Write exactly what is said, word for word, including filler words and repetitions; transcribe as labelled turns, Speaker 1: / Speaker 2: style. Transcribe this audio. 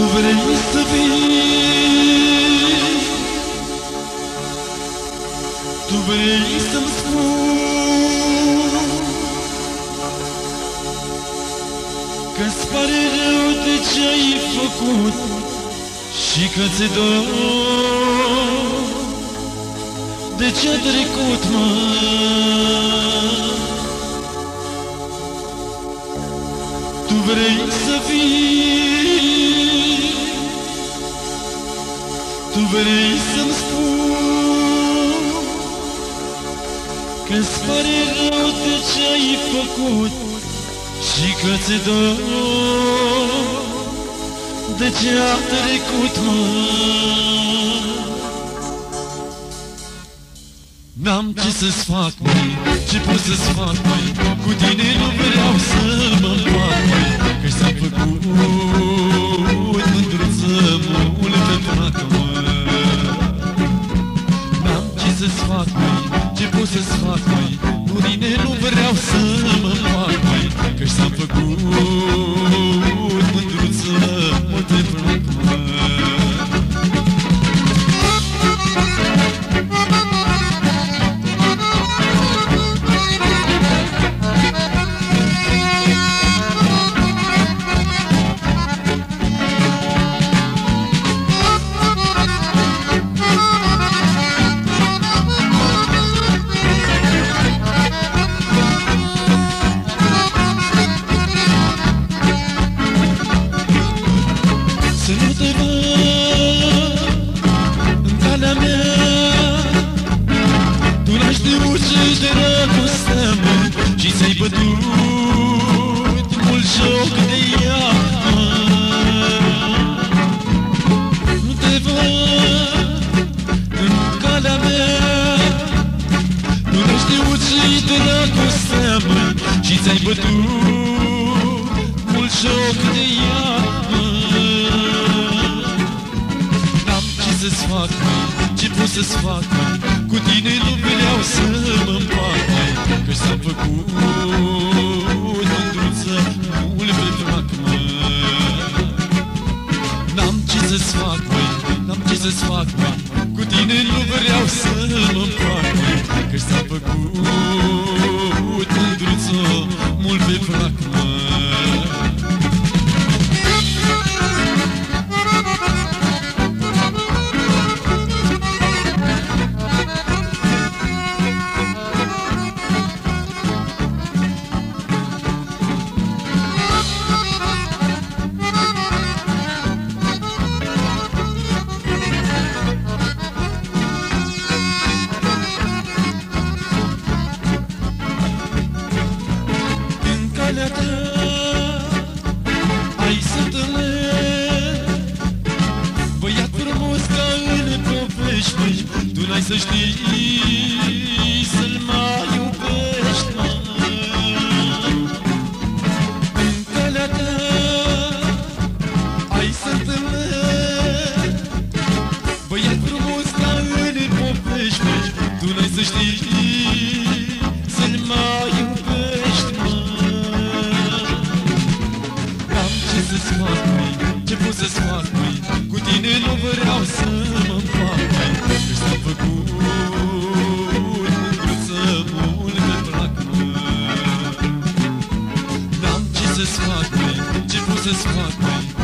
Speaker 1: Tu vrei să vii, tu vrei să-mi spui că-ți pare rău de ce-ai făcut și că ți-e dor de ce-a trecut, mă. Tu vrei să vii, tu vrei să-mi spui că-ți pare rău de ce-ai făcut și că ți-e dor de ce-a trecut, mă. N-am ce să-ți fac, măi, ce pot să-ți fac, măi, cu tine nu vreau să mă împac, măi, că s-a făcut mândruță mult pe plac, mă. N-am ce să-ți fac, măi, ce pot să-ți fac, măi, cu tine nu vreau să mă împac, măi, că s-a făcut mândruță mult pe plac, mă. Și ți-ai bătut mult joc de ea, mă. Nu te văd în calea mea, nu ne știu ce-i dragostea, mă. Și ți-ai bătut mult joc de ea, mă. N-am ce să-ți fac, măi, ce pot să-ți fac, măi, cu tine nu vreau să mă împac, măi, că s-a făcut mândruță mult pe plac, mă. N-am ce să-ți fac, măi, n-am ce să-ți fac, măi, cu tine nu vreau să mă împac, măi, că s-a făcut mândruță mult pe plac, mă. Ai să întâlnești băiat frumos ca în povești, măi, tu n-ai să știi să-l mai iubești, mă. În calea ta ai să întâlnești băiat frumos ca în povești, măi, tu n-ai să știi să-l mai iubești, mă. Ce-ți fac, măi, ce pot să-ți fac, măi, cu tine nu vreau să mă împac, măi, că s-a făcut mândruță mult pe plac, mă. N-am ce să-ți fac, măi, ce pot să-ți fac, măi,